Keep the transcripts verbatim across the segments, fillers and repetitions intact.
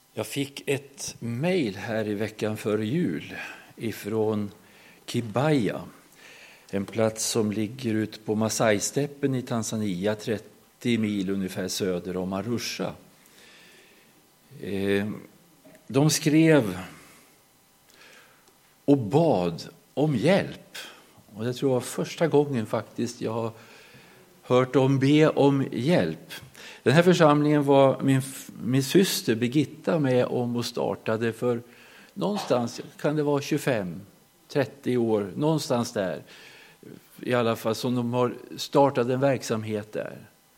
Jag fick ett mejl här i veckan före jul ifrån Kibaya, en plats som ligger ut på Masai-steppen i Tanzania, trettio mil ungefär söder om Arusha. De skrev och bad om hjälp. Och det tror jag var första gången faktiskt jag har hört dem be om hjälp. Den här församlingen var min, min syster Birgitta med om och startade för någonstans, kan det vara tjugofem trettio år, någonstans där. I alla fall som de har startat en verksamhet där.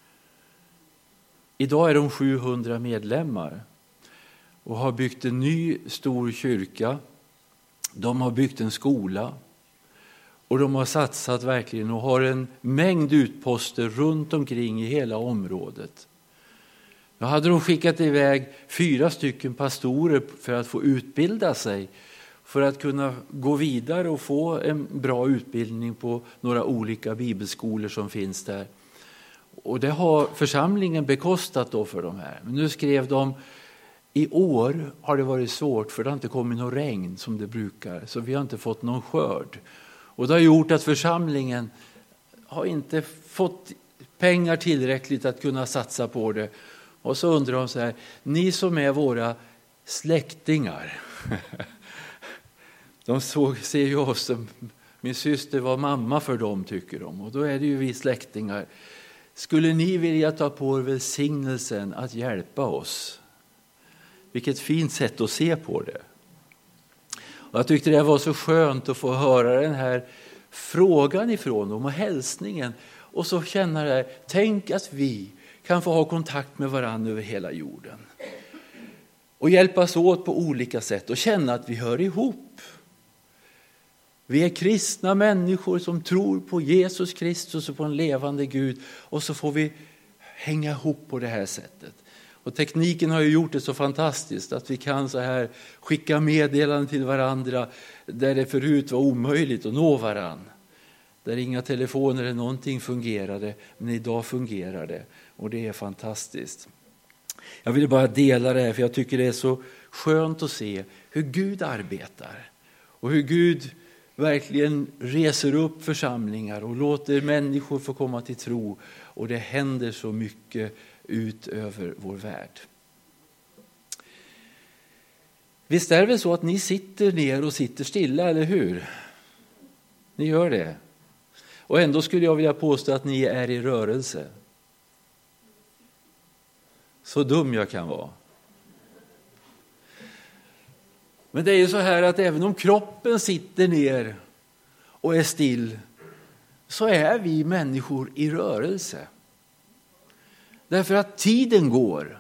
Idag är de sjuhundra medlemmar och har byggt en ny stor kyrka. De har byggt en skola. Och de har satsat verkligen och har en mängd utposter runt omkring i hela området. Då hade de skickat iväg fyra stycken pastorer för att få utbilda sig. För att kunna gå vidare och få en bra utbildning på några olika bibelskolor som finns där. Och det har församlingen bekostat då för de här. Men nu skrev de, i år har det varit svårt för det har inte kommit någon regn som det brukar. Så vi har inte fått någon skörd. Och det har gjort att församlingen har inte fått pengar tillräckligt att kunna satsa på det. Och så undrar de så här, ni som är våra släktingar. De såg, ser ju oss som, min syster var mamma för dem tycker de. Och då är det ju vi släktingar. Skulle ni vilja ta på er välsignelsen att hjälpa oss? Vilket fint sätt att se på det. Och jag tyckte det var så skönt att få höra den här frågan ifrån dem och hälsningen. Och så känna det, tänk att vi kan få ha kontakt med varandra över hela jorden. Och hjälpas åt på olika sätt och känna att vi hör ihop. Vi är kristna människor som tror på Jesus Kristus och på en levande Gud. Och så får vi hänga ihop på det här sättet. Och tekniken har ju gjort det så fantastiskt att vi kan så här skicka meddelanden till varandra där det förut var omöjligt att nå varandra. Där inga telefoner eller någonting fungerade, men idag fungerar det. Och det är fantastiskt. Jag vill bara dela det här för jag tycker det är så skönt att se hur Gud arbetar. Och hur Gud verkligen reser upp församlingar och låter människor få komma till tro. Och det händer så mycket ut över vår värld. Visst är det väl så att ni sitter ner och sitter stilla, eller hur? Ni gör det. Och ändå skulle jag vilja påstå att ni är i rörelse. Så dum jag kan vara. Men det är ju så här att även om kroppen sitter ner och är still så är vi människor i rörelse. Därför att tiden går.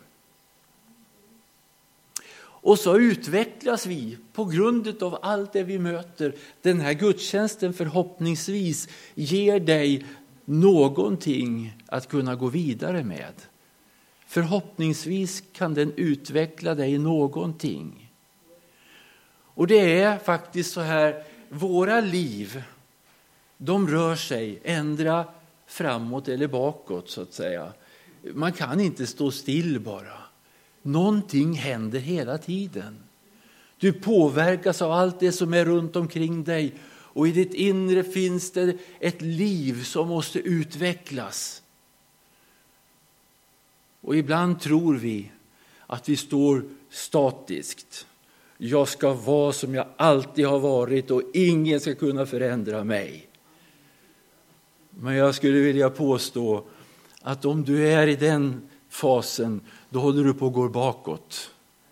Och så utvecklas vi på grund av allt det vi möter. Den här gudstjänsten förhoppningsvis ger dig någonting att kunna gå vidare med. Förhoppningsvis kan den utveckla dig någonting. Och det är faktiskt så här, våra liv, de rör sig ändra framåt eller bakåt så att säga. Man kan inte stå still bara. Någonting händer hela tiden. Du påverkas av allt det som är runt omkring dig. Och i ditt inre finns det ett liv som måste utvecklas. Och ibland tror vi att vi står statiskt. Jag ska vara som jag alltid har varit och ingen ska kunna förändra mig. Men jag skulle vilja påstå att om du är i den fasen, då håller du på att gå bakåt.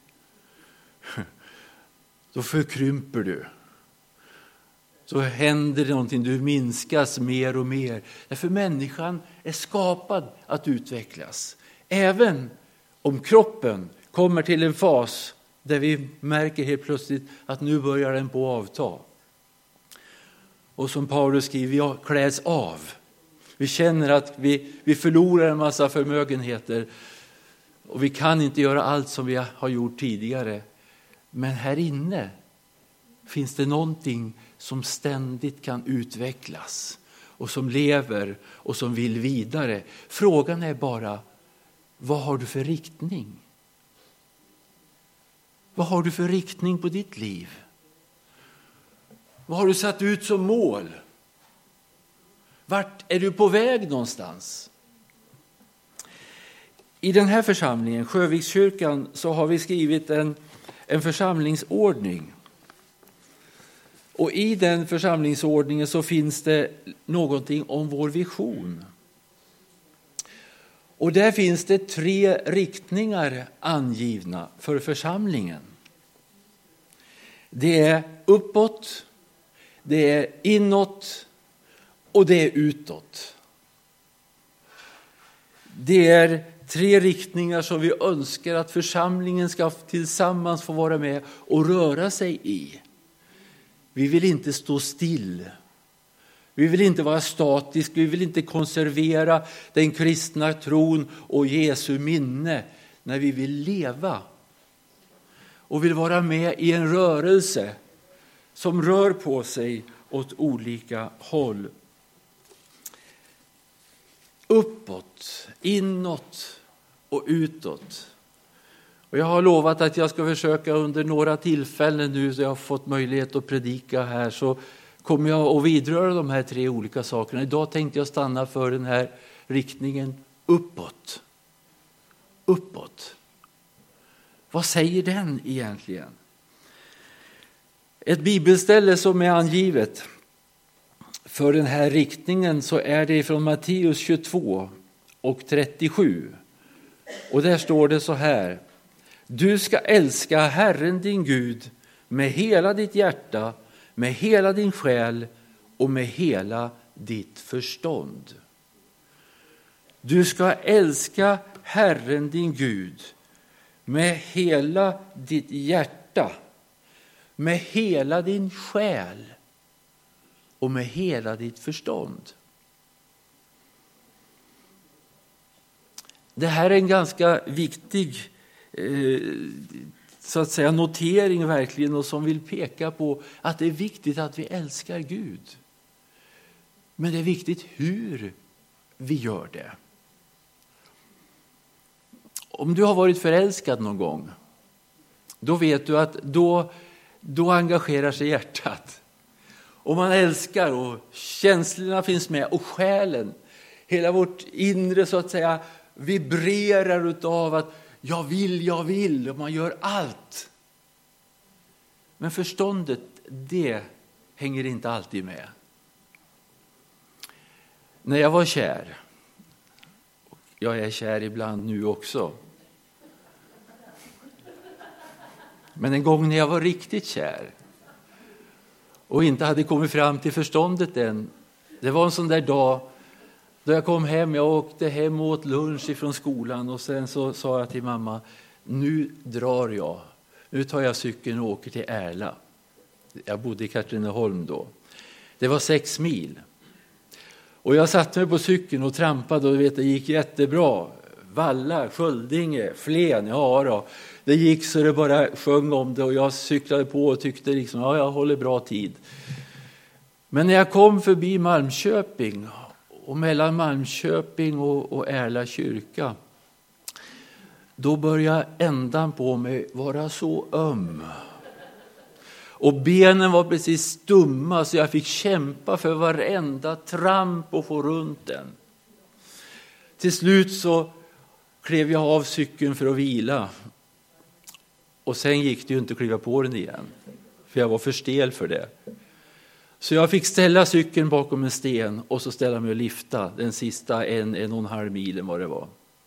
Då förkrymper du. Så händer det någonting, du minskas mer och mer. Därför människan är skapad att utvecklas. Även om kroppen kommer till en fas där vi märker helt plötsligt att nu börjar den på att avta. Och som Paulus skriver, vi kläds av. Vi känner att vi, vi förlorar en massa förmögenheter. Och vi kan inte göra allt som vi har gjort tidigare. Men här inne finns det någonting som ständigt kan utvecklas. Och som lever och som vill vidare. Frågan är bara, vad har du för riktning? Vad har du för riktning på ditt liv? Vad har du satt ut som mål? Vart är du på väg någonstans? I den här församlingen, Sjövikskyrkan, så har vi skrivit en, en församlingsordning. Och i den församlingsordningen så finns det någonting om vår vision. Och där finns det tre riktningar angivna för församlingen. Det är uppåt, det är inåt och det är utåt. Det är tre riktningar som vi önskar att församlingen ska tillsammans få vara med och röra sig i. Vi vill inte stå still. Vi vill inte vara statiska. Vi vill inte konservera den kristna tron och Jesu minne. När vi vill leva. Och vill vara med i en rörelse som rör på sig åt olika håll. Uppåt, inåt och utåt. Och jag har lovat att jag ska försöka under några tillfällen nu så jag har fått möjlighet att predika här, så kommer jag att vidröra de här tre olika sakerna. Idag tänkte jag stanna för den här riktningen uppåt. Uppåt. Vad säger den egentligen? Ett bibelställe som är angivet för den här riktningen så är det från Matteus tjugotvå och trettiosju. Och där står det så här: du ska älska Herren din Gud med hela ditt hjärta, med hela din själ och med hela ditt förstånd. Du ska älska Herren din Gud med hela ditt hjärta, med hela din själ och med hela ditt förstånd. Det här är en ganska viktig eh, så att säga notering verkligen, och som vill peka på att det är viktigt att vi älskar Gud. Men det är viktigt hur vi gör det. Om du har varit förälskad någon gång, då vet du att då, då engagerar sig hjärtat. Och man älskar och känslorna finns med och själen, hela vårt inre så att säga vibrerar utav att jag vill, jag vill, och man gör allt. Men förståndet, det hänger inte alltid med. När jag var kär, jag är kär ibland nu också, men en gång när jag var riktigt kär och inte hade kommit fram till förståndet än, det var en sån där dag då jag kom hem, jag åkte hem och åt lunch ifrån skolan och sen så sa jag till mamma, nu drar jag, nu tar jag cykeln och åker till Ärla. Jag bodde i Katrineholm då. Det var sex mil. Och jag satte mig på cykeln och trampade och vet, det gick jättebra. Valla, Sköldinge, Flen, ja då. Det gick så det bara sjöng om det och jag cyklade på och tyckte liksom, ja jag håller bra tid. Men när jag kom förbi Malmköping och mellan Malmköping och, och Ärla kyrka, då började ändan på mig vara så öm. Och benen var precis stumma så jag fick kämpa för varenda tramp och få runt den. Till slut så klev jag av cykeln för att vila. Och sen gick det ju inte att kliva på den igen. För jag var för stel för det. Så jag fick ställa cykeln bakom en sten och så ställa mig och lifta den sista en, en och en halv milen vad det var.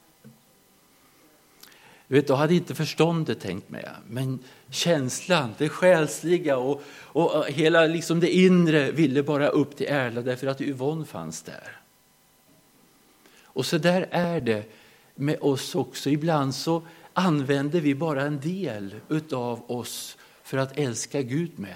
Du vet, då hade inte förståndet tänkt med. Men känslan, det själsliga och, och hela liksom det inre ville bara upp till Ärla därför att Yvonne fanns där. Och så där är det med oss också. Ibland så använder vi bara en del utav oss för att älska Gud med.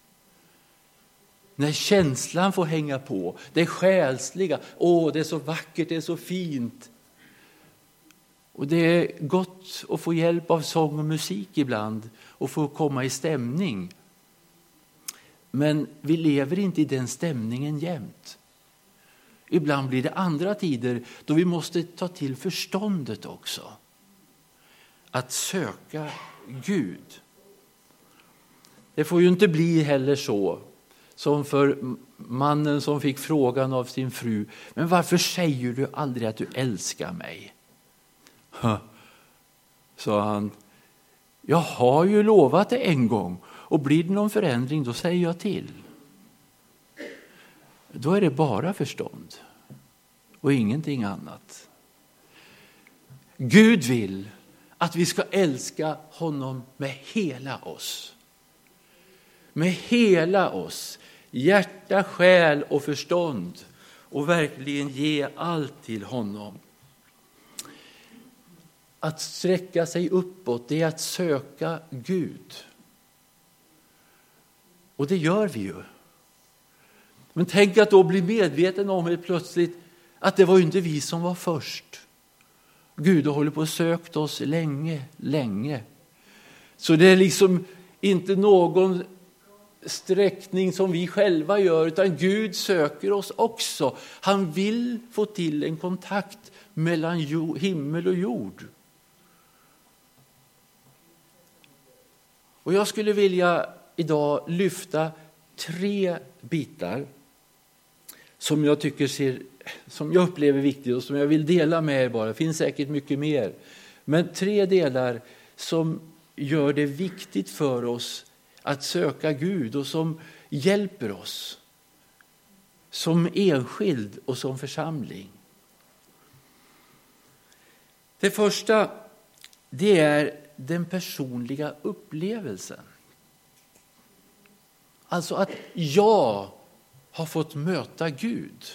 När känslan får hänga på, det själsliga, åh det är så vackert, det är så fint. Och det är gott att få hjälp av sång och musik ibland och få komma i stämning. Men vi lever inte i den stämningen jämt. Ibland blir det andra tider då vi måste ta till förståndet också. Att söka Gud. Det får ju inte bli heller så som för mannen som fick frågan av sin fru: men varför säger du aldrig att du älskar mig? Sa han: jag har ju lovat det en gång, och blir det någon förändring då säger jag till. Då är det bara förstånd och ingenting annat. Gud vill att vi ska älska honom med hela oss. Med hela oss. Hjärta, själ och förstånd. Och verkligen ge allt till honom. Att sträcka sig uppåt, det är att söka Gud. Och det gör vi ju. Men tänk att då bli medveten om det plötsligt att det var ju inte vi som var först. Gud har hållit på och sökt oss länge, länge. Så det är liksom inte någon sträckning som vi själva gör, utan Gud söker oss också. Han vill få till en kontakt mellan himmel och jord. Och jag skulle vilja idag lyfta tre bitar som jag tycker ser, som jag upplever viktigt och som jag vill dela med er bara. Det finns säkert mycket mer. Men tre delar som gör det viktigt för oss att söka Gud och som hjälper oss som enskild och som församling. Det första, det är den personliga upplevelsen. Alltså att jag har fått möta Gud.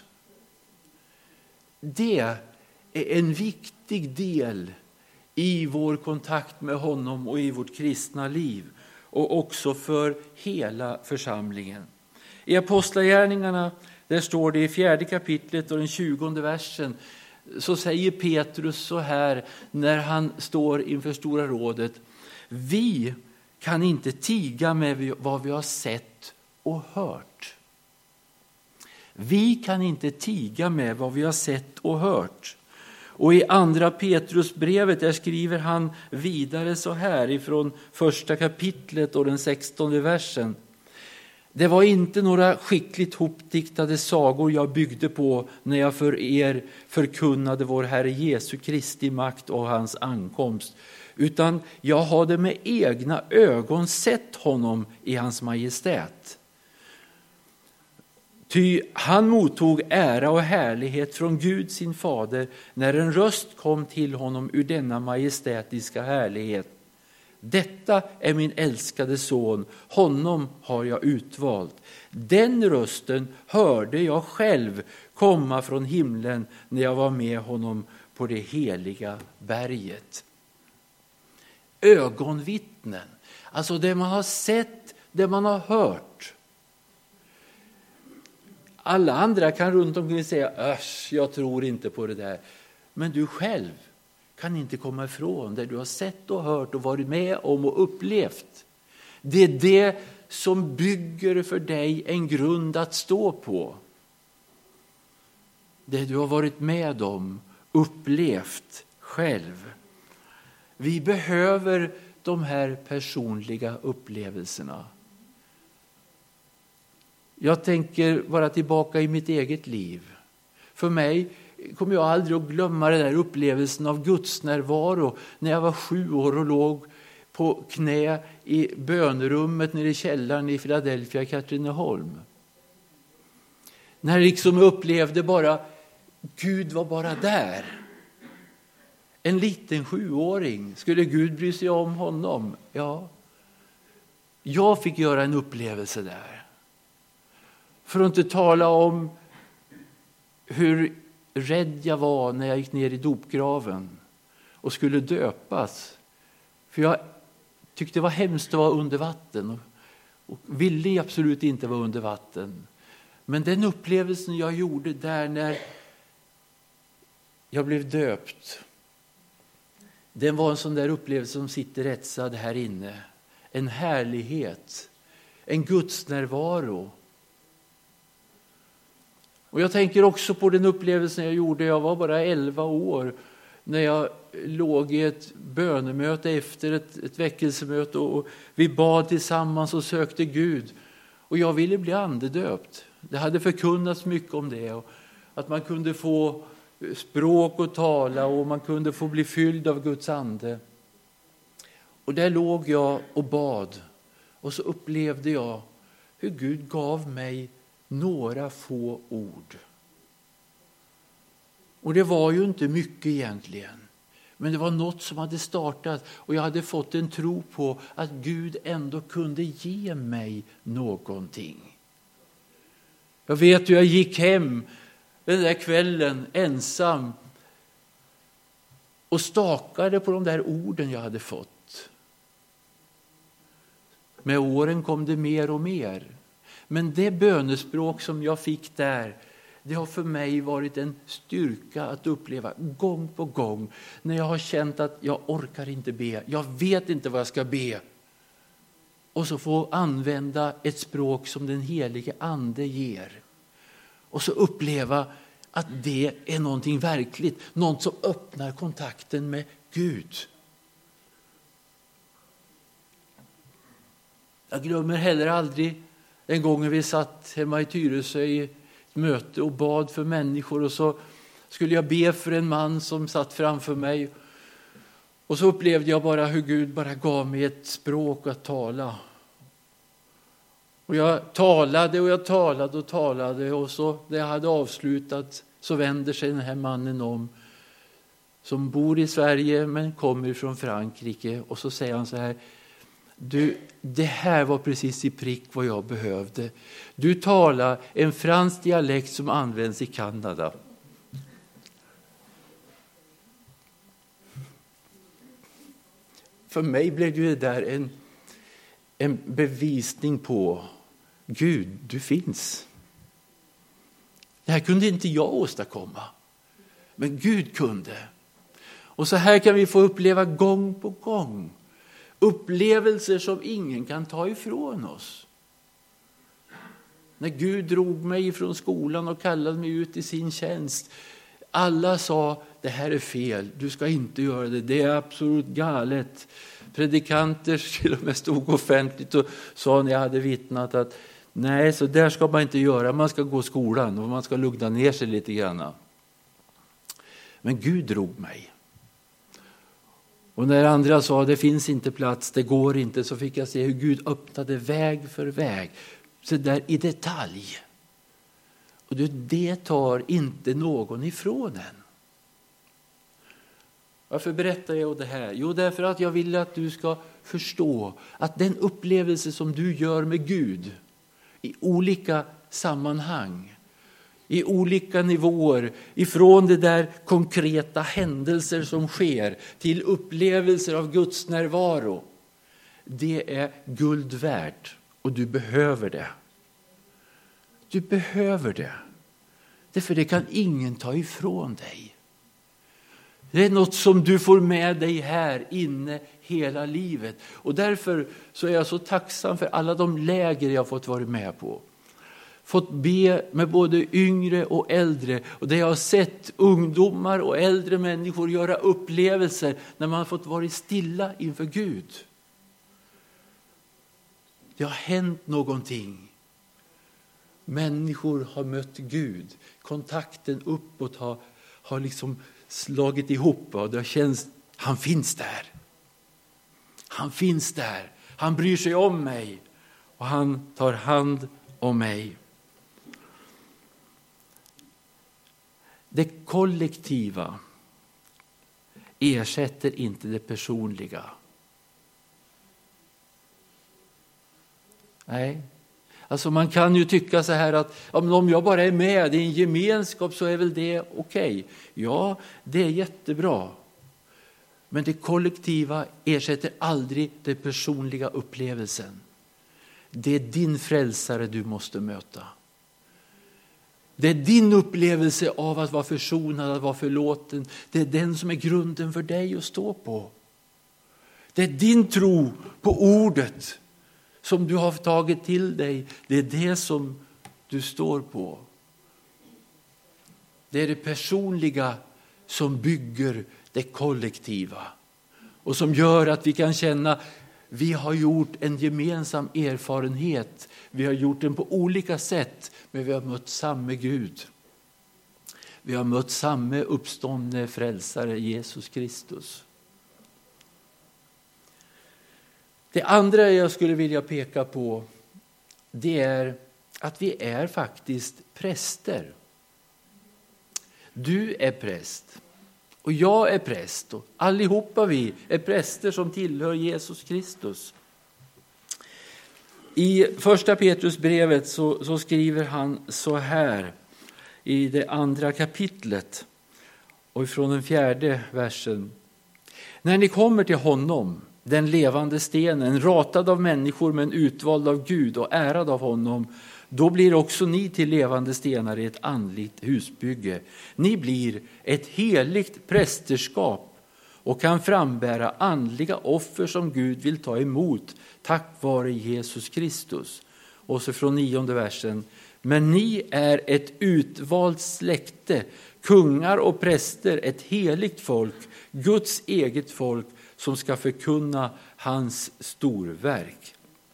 Det är en viktig del i vår kontakt med honom och i vårt kristna liv. Och också för hela församlingen. I Apostlagärningarna, där står det i fjärde kapitlet och den tjugonde versen, så säger Petrus så här när han står inför Stora rådet: vi kan inte tiga med vad vi har sett och hört. Vi kan inte tiga med vad vi har sett och hört. Och i andra Petrusbrevet där skriver han vidare så här ifrån första kapitlet och den sextonde versen. Det var inte några skickligt hopdiktade sagor jag byggde på när jag för er förkunnade vår Herre Jesu Kristi makt och hans ankomst. Utan jag hade med egna ögon sett honom i hans majestät. Ty han mottog ära och härlighet från Gud sin fader när en röst kom till honom ur denna majestätiska härlighet. Detta är min älskade son, honom har jag utvalt. Den rösten hörde jag själv komma från himlen när jag var med honom på det heliga berget. Ögonvittnen, alltså det man har sett, det man har hört. Alla andra kan runt omkring säga: Ösch, jag tror inte på det där. Men du själv kan inte komma ifrån det du har sett och hört och varit med om och upplevt. Det är det som bygger för dig en grund att stå på. Det du har varit med om, upplevt själv. Vi behöver de här personliga upplevelserna. Jag tänker vara tillbaka i mitt eget liv. För mig kommer jag aldrig att glömma den där upplevelsen av Guds närvaro när jag var sju år och låg på knä i bönerummet nere i källaren i Philadelphia, Katrineholm. När jag liksom upplevde bara, Gud var bara där. En liten sjuåring, skulle Gud bry sig om honom? Ja. Jag fick göra en upplevelse där. För att inte tala om hur rädd jag var när jag gick ner i dopgraven och skulle döpas. För jag tyckte det var hemskt att vara under vatten och ville absolut inte vara under vatten. Men den upplevelsen jag gjorde där när jag blev döpt, den var en sån där upplevelse som sitter rättsad här inne. En härlighet, en Guds närvaro. Och jag tänker också på den upplevelsen jag gjorde, jag var bara elva år, när jag låg i ett bönemöte efter ett, ett väckelsemöte och vi bad tillsammans och sökte Gud. Och jag ville bli andedöpt. Det hade förkunnats mycket om det. Och att man kunde få språk och tala och man kunde få bli fylld av Guds ande. Och där låg jag och bad. Och så upplevde jag hur Gud gav mig några få ord. Och det var ju inte mycket egentligen. Men det var något som hade startat och jag hade fått en tro på att Gud ändå kunde ge mig någonting. Jag vet hur jag gick hem den där kvällen ensam och stakade på de där orden jag hade fått. Med åren kom det mer och mer. Men det bönespråk som jag fick där, det har för mig varit en styrka att uppleva gång på gång. När jag har känt att jag orkar inte be, jag vet inte vad jag ska be. Och så få använda ett språk som den helige ande ger. Och så uppleva att det är någonting verkligt, något som öppnar kontakten med Gud. Jag glömmer heller aldrig den gången vi satt hemma i Tyresö i ett möte och bad för människor. Och så skulle jag be för en man som satt framför mig. Och så upplevde jag bara hur Gud bara gav mig ett språk att tala. Och jag talade och jag talade och talade. Och så när jag hade avslutat så vänder sig den här mannen om. Som bor i Sverige men kommer från Frankrike. Och så säger han så här: Du, det här var precis i prick vad jag behövde. Du talar en fransk dialekt som används i Kanada. För mig blev det där en, en bevisning på Gud, du finns. Det här kunde inte jag åstadkomma. Men Gud kunde. Och så här kan vi få uppleva gång på gång. Upplevelser som ingen kan ta ifrån oss. När Gud drog mig från skolan och kallade mig ut i sin tjänst. Alla sa, det här är fel, du ska inte göra det, det är absolut galet. Predikanter till och med stod offentligt och sa när jag hade vittnat att nej, så där ska man inte göra, man ska gå skolan och man ska lugna ner sig lite grann. Men Gud drog mig. Och när andra sa det finns inte plats, det går inte, så fick jag se hur Gud öppnade väg för väg. Så där i detalj. Och det tar inte någon ifrån en. Varför berättar jag det här? Jo, därför att jag vill att du ska förstå att den upplevelse som du gör med Gud i olika sammanhang, i olika nivåer, ifrån det där konkreta händelser som sker till upplevelser av Guds närvaro. Det är guld värt och du behöver det. Du behöver det. Därför det kan ingen ta ifrån dig. Det är något som du får med dig här inne hela livet. Och därför så är jag så tacksam för alla de läger jag fått vara med på. Fått be med både yngre och äldre. Och där jag har sett ungdomar och äldre människor göra upplevelser när man har fått vara stilla inför Gud. Det har hänt någonting. Människor har mött Gud. Kontakten uppåt har, har liksom slagit ihop. Och det har känts, han finns där. Han finns där. Han bryr sig om mig. Och han tar hand om mig. Det kollektiva ersätter inte det personliga. Nej. Alltså man kan ju tycka så här att ja, men om jag bara är med i en gemenskap så är väl det okej. Okay. Ja, det är jättebra. Men det kollektiva ersätter aldrig den personliga upplevelsen. Det är din frälsare du måste möta. Det är din upplevelse av att vara försonad, att vara förlåten. Det är den som är grunden för dig att stå på. Det är din tro på ordet som du har tagit till dig. Det är det som du står på. Det är det personliga som bygger det kollektiva. Och som gör att vi kan känna vi har gjort en gemensam erfarenhet. Vi har gjort den på olika sätt, men vi har mött samma Gud. Vi har mött samma uppståndne frälsare, Jesus Kristus. Det andra jag skulle vilja peka på, det är att vi är faktiskt präster. Du är präst och jag är präst och allihopa vi är präster som tillhör Jesus Kristus. I första Petrusbrevet så, så skriver han så här i det andra kapitlet och ifrån den fjärde versen. När ni kommer till honom, den levande stenen, ratad av människor men utvald av Gud och ärad av honom, då blir också ni till levande stenar i ett andligt husbygge. Ni blir ett heligt prästerskap och kan frambära andliga offer som Gud vill ta emot tack vare Jesus Kristus. Och så från nionde versen. Men ni är ett utvalt släkte, kungar och präster, ett heligt folk, Guds eget folk som ska förkunna hans storverk.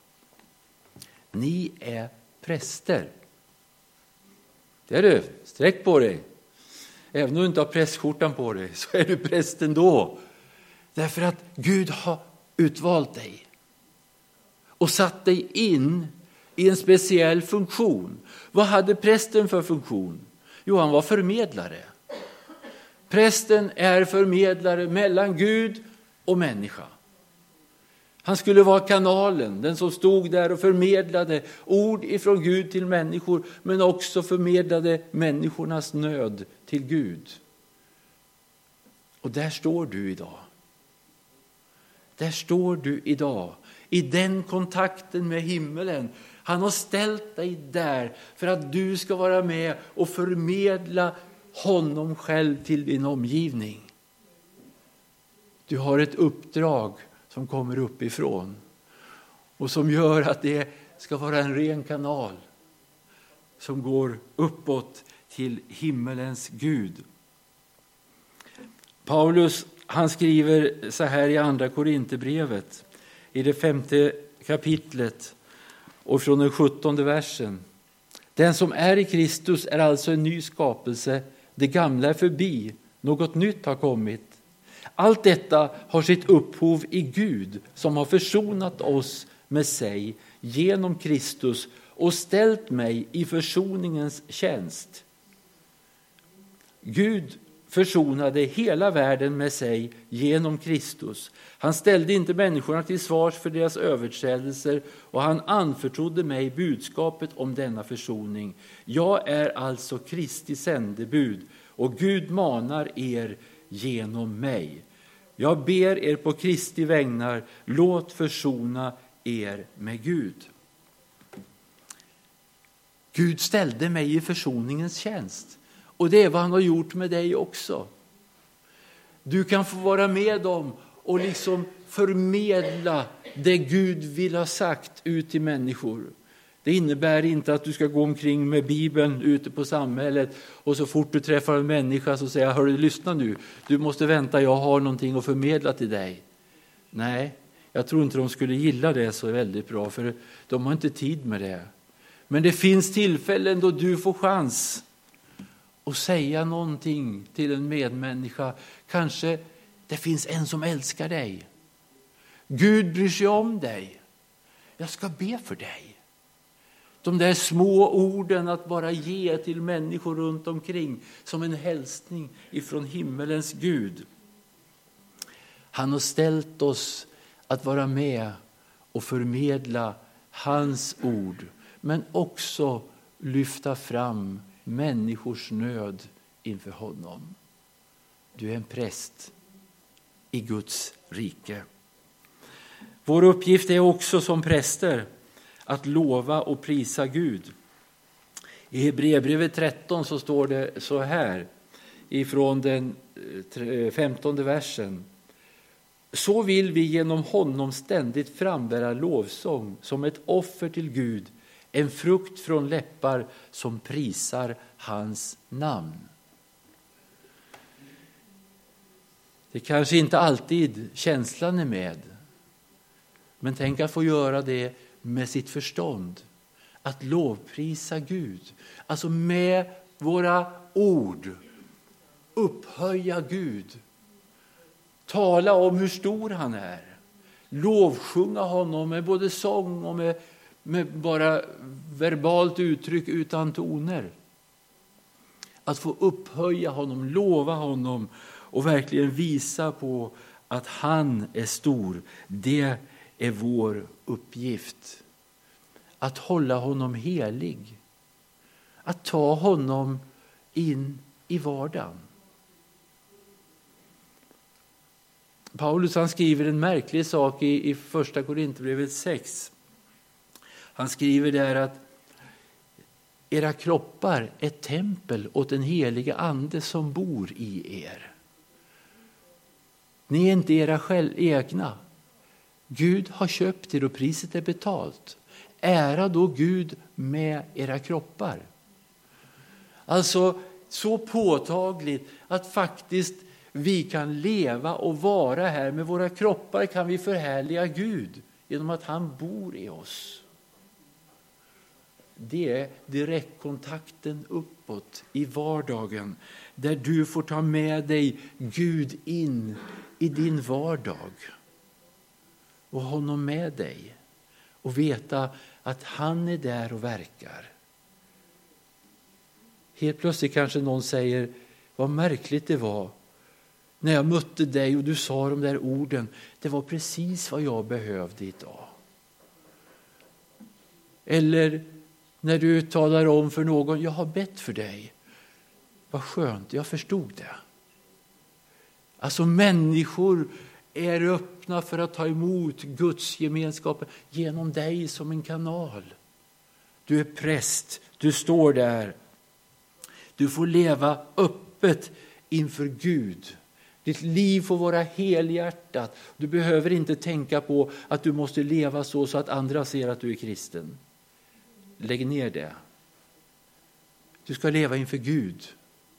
Ni är präster. Det är du, sträck på dig. Även om du inte har prästskjortan på dig så är du präst ändå. Därför att Gud har utvalt dig och satt dig in i en speciell funktion. Vad hade prästen för funktion? Jo, han var förmedlare. Prästen är förmedlare mellan Gud och människa. Han skulle vara kanalen, den som stod där och förmedlade ord ifrån Gud till människor, men också förmedlade människornas nöd till Gud. Och där står du idag. Där står du idag, i den kontakten med himmelen. Han har ställt dig där för att du ska vara med och förmedla honom själv till din omgivning. Du har ett uppdrag som kommer uppifrån och som gör att det ska vara en ren kanal som går uppåt till himmelens Gud. Paulus, han skriver så här i andra Korinthierbrevet i det femte kapitlet och från den sjuttonde versen. Den som är i Kristus är alltså en ny skapelse. Det gamla är förbi, något nytt har kommit. Allt detta har sitt upphov i Gud som har försonat oss med sig genom Kristus och ställt mig i försoningens tjänst. Gud försonade hela världen med sig genom Kristus. Han ställde inte människorna till svars för deras överträdelser och han anförtrodde mig budskapet om denna försoning. Jag är alltså Kristi sändebud och Gud manar er genom mig. Jag ber er på Kristi vägnar, låt försona er med Gud. Gud ställde mig i försoningens tjänst. Och det är vad han har gjort med dig också. Du kan få vara med om och liksom förmedla det Gud vill ha sagt ut till människor. Det innebär inte att du ska gå omkring med Bibeln ute på samhället och så fort du träffar en människa så säger jag, hör du, lyssna nu, du måste vänta, jag har någonting att förmedla till dig. Nej, jag tror inte de skulle gilla det så väldigt bra för de har inte tid med det. Men det finns tillfällen då du får chans att säga någonting till en medmänniska. Kanske det finns en som älskar dig. Gud bryr sig om dig. Jag ska be för dig. De där små orden att bara ge till människor runt omkring som en hälsning ifrån himmelens Gud. Han har ställt oss att vara med och förmedla hans ord, men också lyfta fram människors nöd inför honom. Du är en präst i Guds rike. Vår uppgift är också som präster att lova och prisa Gud. I Hebreerbrevet tretton så står det så här ifrån den femtonde versen. Så vill vi genom honom ständigt frambära lovsång som ett offer till Gud, en frukt från läppar som prisar hans namn. Det kanske inte alltid känslan är med. Men tänk att få göra det med sitt förstånd. Att lovprisa Gud. Alltså med våra ord. Upphöja Gud. Tala om hur stor han är. Lovsjunga honom med både sång och med, med bara verbalt uttryck utan toner. Att få upphöja honom, lova honom och verkligen visa på att han är stor. Det är vår uppgift. Att hålla honom helig. Att ta honom in i vardagen. Paulus han skriver en märklig sak i, i första Korinthierbrevet sex. Han skriver där att era kroppar är tempel åt den heliga ande som bor i er. Ni är inte era själv egna. Gud har köpt er och priset är betalt. Ära då Gud med era kroppar. Alltså så påtagligt att faktiskt vi kan leva och vara här. Med våra kroppar kan vi förhärliga Gud genom att han bor i oss. Det är direktkontakten uppåt i vardagen. Där du får ta med dig Gud in i din vardag. Och honom med dig. Och veta att han är där och verkar. Helt plötsligt kanske någon säger, vad märkligt det var. När jag mötte dig och du sa de där orden. Det var precis vad jag behövde idag. Eller när du talar om för någon, jag har bett för dig. Vad skönt, jag förstod det. Alltså människor är öppna för att ta emot Guds gemenskap genom dig som en kanal. Du är präst, du står där. Du får leva öppet inför Gud. Ditt liv får vara helhjärtat. Du behöver inte tänka på att du måste leva så, så att andra ser att du är kristen. Lägg ner det. Du ska leva inför Gud.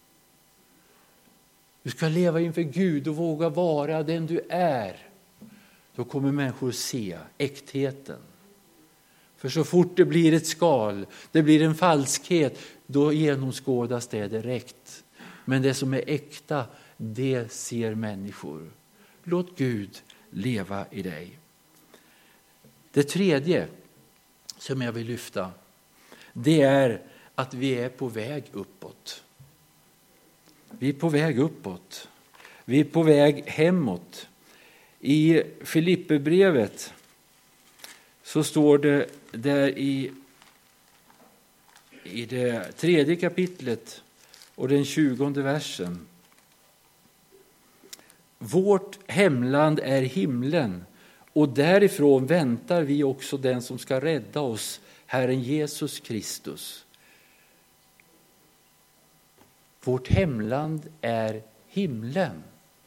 Du ska leva inför Gud och våga vara den du är. Då kommer människor se äktheten. För så fort det blir ett skal, det blir en falskhet, då genomskådas det direkt. Men det som är äkta, det ser människor. Låt Gud leva i dig. Det tredje som jag vill lyfta, det är att vi är på väg uppåt. Vi är på väg uppåt. Vi är på väg hemåt. I Filipperbrevet så står det där i, i det tredje kapitlet och den tjugonde versen. Vårt hemland är himlen och därifrån väntar vi också den som ska rädda oss, Herren Jesus Kristus. Vårt hemland är himlen.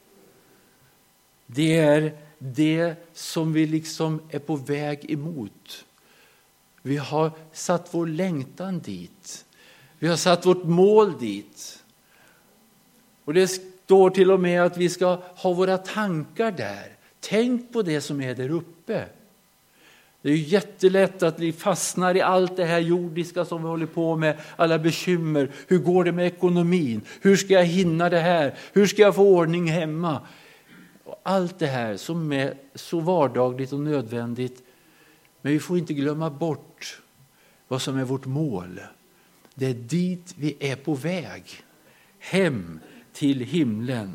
Det är det som vi liksom är på väg emot. Vi har satt vår längtan dit. Vi har satt vårt mål dit. Och det står till och med att vi ska ha våra tankar där. Tänk på det som är där uppe. Det är ju jättelätt att vi fastnar i allt det här jordiska som vi håller på med. Alla bekymmer. Hur går det med ekonomin? Hur ska jag hinna det här? Hur ska jag få ordning hemma? Och allt det här som är så vardagligt och nödvändigt. Men vi får inte glömma bort vad som är vårt mål. Det är dit vi är på väg. Hem till himlen.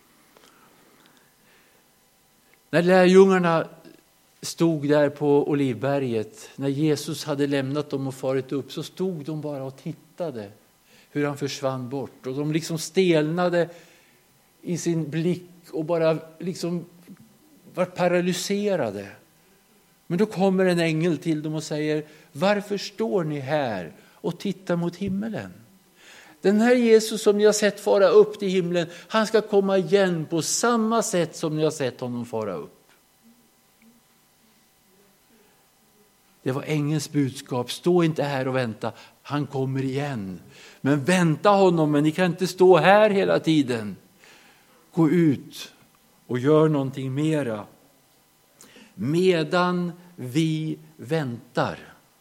När lärjungarna stod där på Olivberget, när Jesus hade lämnat dem och farit upp, så stod de bara och tittade hur han försvann bort. Och de liksom stelnade i sin blick och bara liksom var paralyserade. Men då kommer en ängel till dem och säger, varför står ni här och tittar mot himmelen? Den här Jesus som ni har sett fara upp till himlen, han ska komma igen på samma sätt som ni har sett honom fara upp. Det var ängelns budskap. Stå inte här och vänta. Han kommer igen. Men vänta honom. Men ni kan inte stå här hela tiden. Gå ut och gör någonting mera. Medan vi väntar.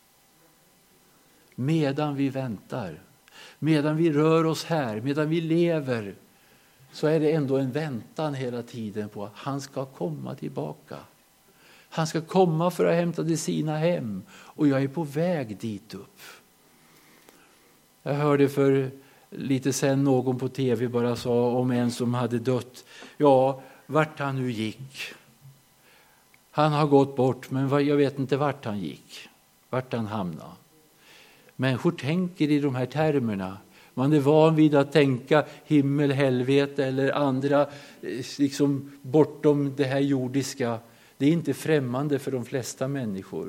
Medan vi väntar. Medan vi rör oss här, medan vi lever, så är det ändå en väntan hela tiden på att han ska komma tillbaka. Han ska komma för att hämta de sina hem, och jag är på väg dit upp. Jag hörde för lite sen någon på tv bara sa om en som hade dött. Ja, vart han nu gick. Han har gått bort, men jag vet inte vart han gick. Vart han hamnade. Människor tänker i de här termerna. Man är van vid att tänka himmel, helvete eller andra liksom bortom det här jordiska. Det är inte främmande för de flesta människor.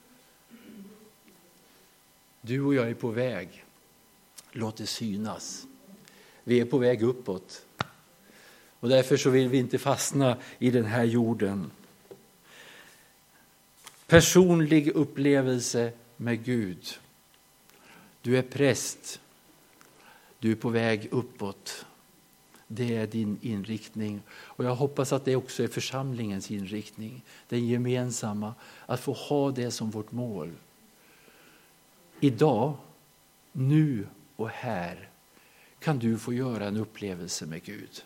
Du och jag är på väg. Låt det synas. Vi är på väg uppåt. Och därför så vill vi inte fastna i den här jorden. Personlig upplevelse med Gud. Du är präst. Du är på väg uppåt. Det är din inriktning. Och jag hoppas att det också är församlingens inriktning. Den gemensamma. Att få ha det som vårt mål. Idag, nu och här kan du få göra en upplevelse med Gud.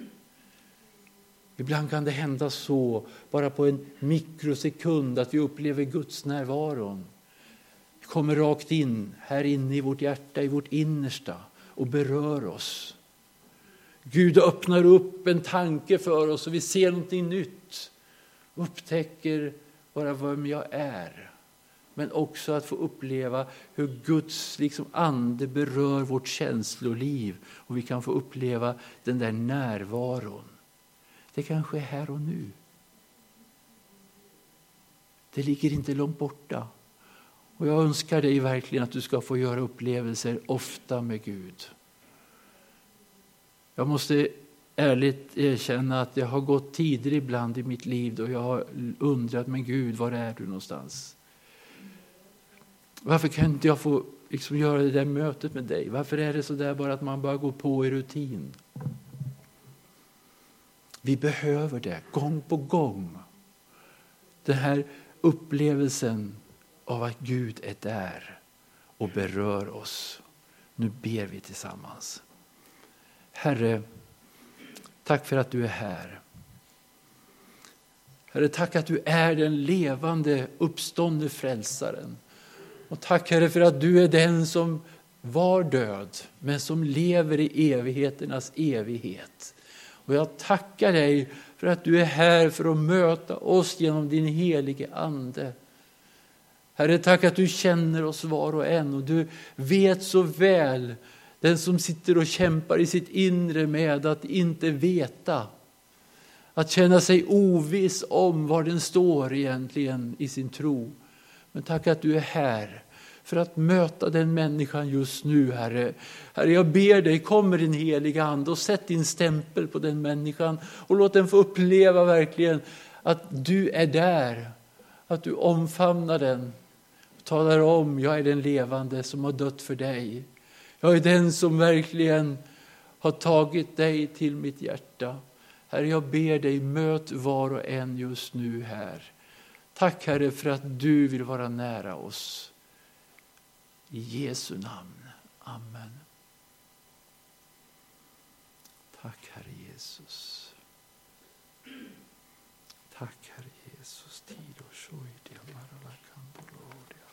Ibland kan det hända så, bara på en mikrosekund, att vi upplever Guds närvaron. Det kommer rakt in, här inne i vårt hjärta, i vårt innersta och berör oss. Gud öppnar upp en tanke för oss och vi ser någonting nytt. Upptäcker bara vem jag är. Men också att få uppleva hur Guds liksom ande berör vårt känsloliv. Och vi kan få uppleva den där närvaron. Det kanske är här och nu. Det ligger inte långt borta. Och jag önskar dig verkligen att du ska få göra upplevelser ofta med Gud. Jag måste ärligt erkänna att jag har gått tider ibland i mitt liv då jag har undrat, men Gud, var är du någonstans? Varför kan inte jag få liksom göra det där mötet med dig? Varför är det så där bara att man bara går på i rutin? Vi behöver det gång på gång. Den här upplevelsen av att Gud är där och berör oss. Nu ber vi tillsammans. Herre, tack för att du är här. Herre, tack att du är den levande uppståndne frälsaren. Och tack, Herre, för att du är den som var död men som lever i evigheternas evighet. Och jag tackar dig för att du är här för att möta oss genom din helige ande. Herre, tack att du känner oss var och en och du vet så väl den som sitter och kämpar i sitt inre med att inte veta. Att känna sig oviss om var den står egentligen i sin tro. Men tack att du är här för att möta den människan just nu, Herre. Herre, jag ber dig, kom med din heliga ande och sätt din stämpel på den människan. Och låt den få uppleva verkligen att du är där. Att du omfamnar den. Och talar om, jag är den levande som har dött för dig. Jag är den som verkligen har tagit dig till mitt hjärta. Herre, jag ber dig, möt var och en just nu här. Tack, Herre, för att du vill vara nära oss. I Jesu namn. Amen. Tack, Herre Jesus. Tack, Herre Jesus.